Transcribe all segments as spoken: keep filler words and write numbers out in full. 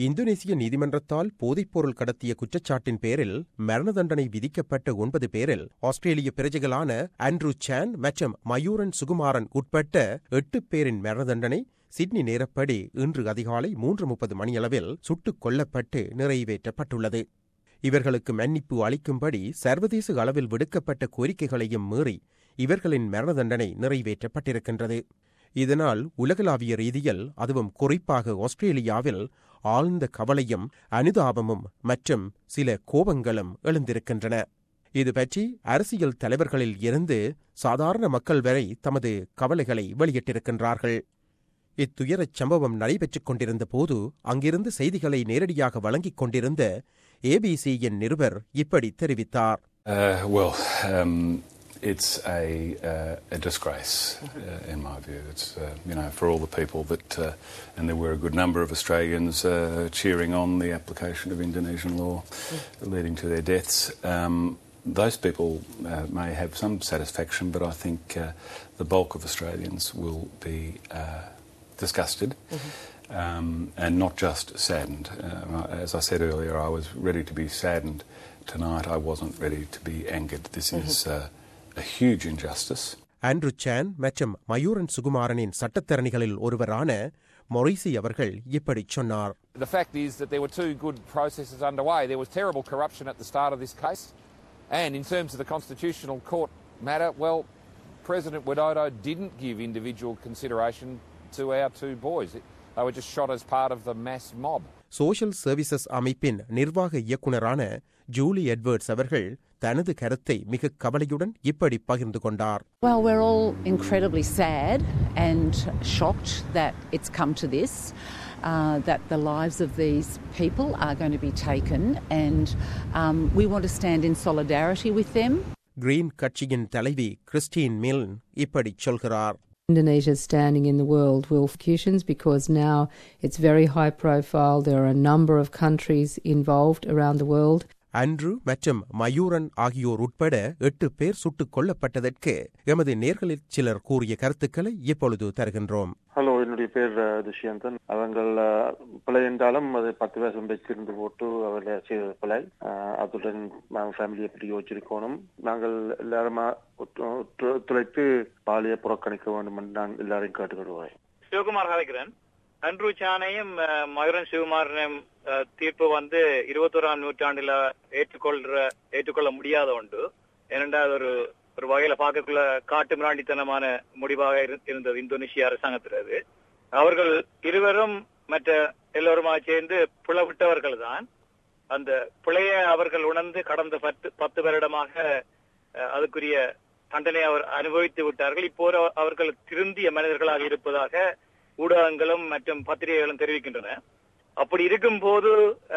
இந்தோனேசிய நீதிமன்றத்தால் போதைப்பொருள் கடத்திய குற்றச்சாட்டின் பேரில் மரண தண்டனை விதிக்கப்பட்ட ஒன்பது பேரில் ஆஸ்திரேலிய பிரஜைகளான ஆண்ட்ரூ சான் மற்றும் மயூரன் சுகுமாரன் உட்பட்ட எட்டு பேரின் மரண தண்டனை சிட்னி நேரப்படி இன்று அதிகாலை மூன்று முப்பது மணியளவில் சுட்டுக் கொல்லப்பட்டு நிறைவேற்றப்பட்டுள்ளது. இவர்களுக்கு மன்னிப்பு அளிக்கும்படி சர்வதேச அளவில் விடுக்கப்பட்ட கோரிக்கைகளையும் மீறி இவர்களின் மரண தண்டனை நிறைவேற்றப்பட்டிருக்கின்றது. இதனால் உலகளாவிய ரீதியில், அதுவும் குறிப்பாக ஆஸ்திரேலியாவில் ஆழ்ந்த கவலையும் அனுதாபமும் மற்றும் சில கோபங்களும் எழுந்திருக்கின்றன. இது பற்றி அரசியல் தலைவர்களில் இருந்து சாதாரண மக்கள் வரை தமது கவலைகளை வெளியிட்டிருக்கின்றார்கள். இத்துயரச் சம்பவம் நடைபெற்றுக் கொண்டிருந்த போது அங்கிருந்து செய்திகளை நேரடியாக வழங்கிக் கொண்டிருந்த ஏபிசியின் நிருபர் இப்படி தெரிவித்தார். Uh, well, um... It's a, uh, a disgrace, uh, in my view. It's, uh, you know, for all the people that, uh, and there were a good number of Australians uh, cheering on the application of Indonesian law leading to their deaths. Um, those people uh, may have some satisfaction, but I think uh, the bulk of Australians will be uh, disgusted mm-hmm. um, and not just saddened. Uh, as I said earlier, I was ready to be saddened. Tonight I wasn't ready to be angered. This mm-hmm. is... Uh, a huge injustice. Andrew Chan மற்றும் மயூரன் சுகுமாரனின் சட்டத்தரணிகளில் ஒருவரான மொரிசி அவர்கள் இப்படி சொன்னார். The fact is that there were two good processes underway. There was terrible corruption at the start of this case, and in terms of the Constitutional Court matter, well, President Widodo didn't give individual consideration to our two boys. They were just shot as part of the mass mob. Social services அமைப்பின் நிர்வாக இயக்குநரான Julie Edwards அவர்கள் தனது கருத்தை மிக கவலையுடன் இப்படி பகிர்ந்து கொண்டார். Well, we're all incredibly sad and shocked that it's come to this, uh, that the lives of these people are going to be taken, and um, we want to stand in solidarity with them. Green கட்சியின் தலைவி Christian Milne இப்படி சொல்கிறார். Indonesia is standing in the world with executions because now it's very high profile. There are a number of countries involved around the world. Andrew மற்றும் மயூரன் ஆகியோர் உட்பட எட்டு பேர் சுட்டுக் கொல்லப்பட்டதற்கு எமது நேர்களில் சிலர் கூறிய கருத்துக்களை இப்பொழுது தருகின்றோம். ஹலோ, என்னுடைய பேர் துஷ்யந்தன். அவங்கள் பிழை என்றாலும் அது பத்து வருஷம் வச்சிருந்து போட்டு அவர்களை செய்த பிழை. அதுடன் நாங்கள் ஃபேமிலியை எப்படி யோசிச்சிருக்கணும். நாங்கள் எல்லாருமா ஒத்துழைத்து பாலியை புறக்கணிக்க வேண்டும் என்று நான் எல்லாரையும் கேட்டுக்கொள்வேன். சிவகுமார் கலைக்கிறேன். ஆண்ட்ரூ சானையும் மயூரன் சிவகுமாரனையும் தீர்ப்பு வந்து இருபத்தோராம் நூற்றாண்டுல ஏற்றுக்கொள்ற ஏற்றுக்கொள்ள முடியாத ஒன்று. ஏனென்றால் ஒரு ஒரு வகையில பார்க்கக்குள்ள காட்டு மிராண்டித்தனமான முடிவாக இருந்தது இந்தோனேசிய அரசாங்கத்தினது. அவர்கள் இருவரும் மற்ற எல்லோருமா சேர்ந்து பிளவிட்டவர்கள் தான். அந்த பிழையை அவர்கள் உணர்ந்து கடந்த பத்து பத்து வருடமாக அதுக்குரிய தண்டனை அவர் அனுபவித்து விட்டார்கள். இப்போ அவர்கள் திருந்திய மனிதர்களாக இருப்பதாக ஊடகங்களும் மற்றும் பத்திரிகைகளும் தெரிவிக்கின்றன. அப்படி இருக்கும் போது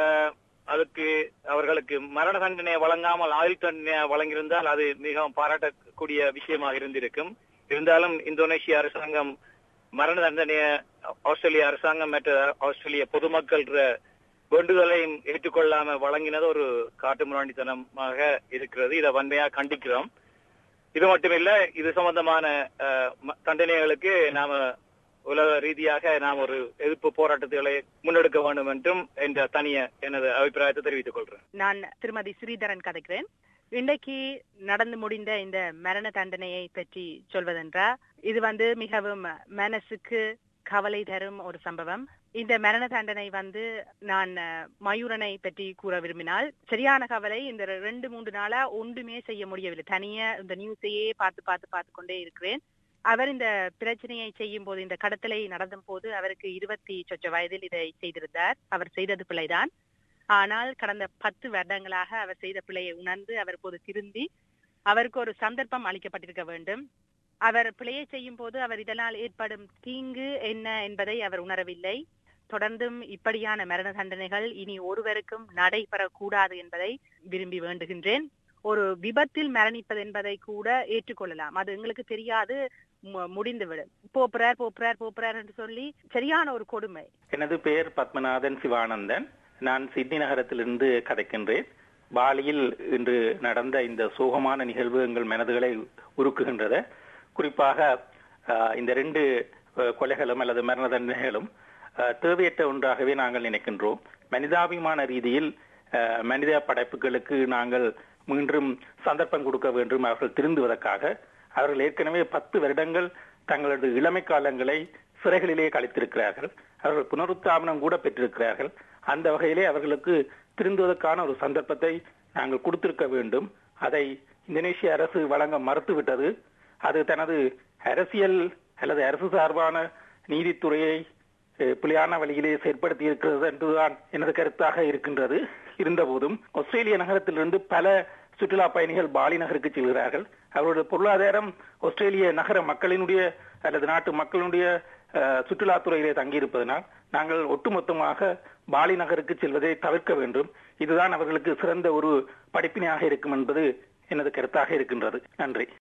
அதுக்கு அவர்களுக்கு மரண தண்டனை வழங்காமல் ஆயுள் தண்டனை வழங்கியிருந்தால் அது மிகவும் பாராட்டக்கூடிய விஷயமாக இருந்திருக்கும். இருந்தாலும் இந்தோனேசிய அரசாங்கம் மரண தண்டனையை ஆஸ்திரேலிய அரசாங்கம் மற்ற ஆஸ்திரேலிய பொதுமக்கள் வேண்டுதலையும் ஏற்றுக்கொள்ளாம வழங்கினது ஒரு காட்டு முராண்டித்தனமாக இருக்கிறது. இதை வன்மையாக கண்டிக்கிறோம். இது மட்டுமில்ல, இது சம்பந்தமான தண்டனைகளுக்கு நாம உலக ரீதியாக நாம் ஒரு எதிர்ப்பு போராட்டங்களை முன்னெடுக்க வேண்டும் என்றும் என்ற தனிய எனது அபிப்பிராயத்தை தெரிவித்துக் கொள்கிறேன். நான் திருமதி ஸ்ரீதரன் கதைக்கிறேன். இன்றைக்கு நடந்து முடிந்த இந்த மரண தண்டனையை பற்றி சொல்வதென்றா, இது வந்து மிகவும் மனசுக்கு கவலை தரும் ஒரு சம்பவம். இந்த மரண தண்டனை வந்து நான் மயூரனை பற்றி கூற விரும்பினால், சரியான கவலை. இந்த ரெண்டு மூன்று நாளா ஒன்றுமே செய்ய முடியவில்லை. தனியா இந்த நியூஸையே பார்த்து பார்த்து பார்த்து கொண்டே இருக்கிறேன். அவர் இந்த பிரச்சனையை செய்யும் போது, இந்த கடத்தலை நடந்த போது அவருக்கு இருபத்தி சொச்ச வயதில் இதை செய்திருந்தார். அவர் செய்தது பிழைதான். ஆனால் கடந்த பத்து வருடங்களாக அவர் செய்த பிழையை உணர்ந்து அவர் போது திருந்தி அவருக்கு ஒரு சந்தர்ப்பம் அளிக்கப்பட்டிருக்க வேண்டும். அவர் பிழையை செய்யும் போது அவர் இதனால் ஏற்படும் தீங்கு என்ன என்பதை அவர் உணரவில்லை. தொடர்ந்தும் இப்படியான மரண தண்டனைகள் இனி ஒருவருக்கும் நடைபெறக்கூடாது என்பதை விரும்பி வேண்டுகின்றேன். ஒரு விபத்தில் மரணிப்பது என்பதை கூட ஏற்றுக்கொள்ளலாம். அது எங்களுக்கு தெரியாது, முடிந்துவிடும். போப்புறார் போப்புறார் போப்புறார் என்று சொல்லி சரியான ஒரு கொடுமை. எனது பெயர் பத்மநாதன் சிவானந்தன். நான் சிட்னி நகரத்திலிருந்து கதைக்கின்றேன். பாலியில் இன்று நடந்த இந்த சோகமான நிகழ்வு எங்கள் மனதுகளை உருக்குகின்றது. குறிப்பாக இந்த ரெண்டு கொலைகளும் அல்லது மரண தண்டனைகளும் தேவையற்ற ஒன்றாகவே நாங்கள் நினைக்கின்றோம். மனிதாபிமான ரீதியில் மனித படைப்புகளுக்கு நாங்கள் மீண்டும் சந்தர்ப்பம் கொடுக்க வேண்டும், அவர்கள் திருந்துவதற்காக. அவர்கள் ஏற்கனவே பத்து வருடங்கள் தங்களது இளமை காலங்களை சிறைகளிலே கழித்திருக்கிறார்கள். அவர்கள் புனருத்தாபனம் கூட பெற்றிருக்கிறார்கள். அந்த வகையிலே அவர்களுக்கு திருந்துவதற்கான ஒரு சந்தர்ப்பத்தை நாங்கள் கொடுத்திருக்க வேண்டும். அதை இந்தோனேசிய அரசு வழங்க மறுத்துவிட்டது. அது தனது அரசியல் அல்லது அரசு சார்பான நீதித்துறையை பிழையான வழியிலே செயற்படுத்தி இருக்கிறது என்றுதான் எனது கருத்தாக இருக்கின்றது. இருந்தபோதும் ஆஸ்திரேலிய நகரத்திலிருந்து பல சுற்றுலா பயணிகள் பாலி நகருக்கு செல்கிறார்கள். அவருடைய பொருளாதாரம் ஆஸ்திரேலிய நகர மக்களினுடைய அல்லது நாட்டு மக்களுடைய சுற்றுலாத்துறையிலே தங்கியிருப்பதனால் நாங்கள் ஒட்டுமொத்தமாக பாலி நகருக்கு செல்வதை தவிர்க்க வேண்டும். இதுதான் அவர்களுக்கு சிறந்த ஒரு படிப்பினையாக இருக்கும் என்பது எனது கருத்தாக இருக்கின்றது. நன்றி.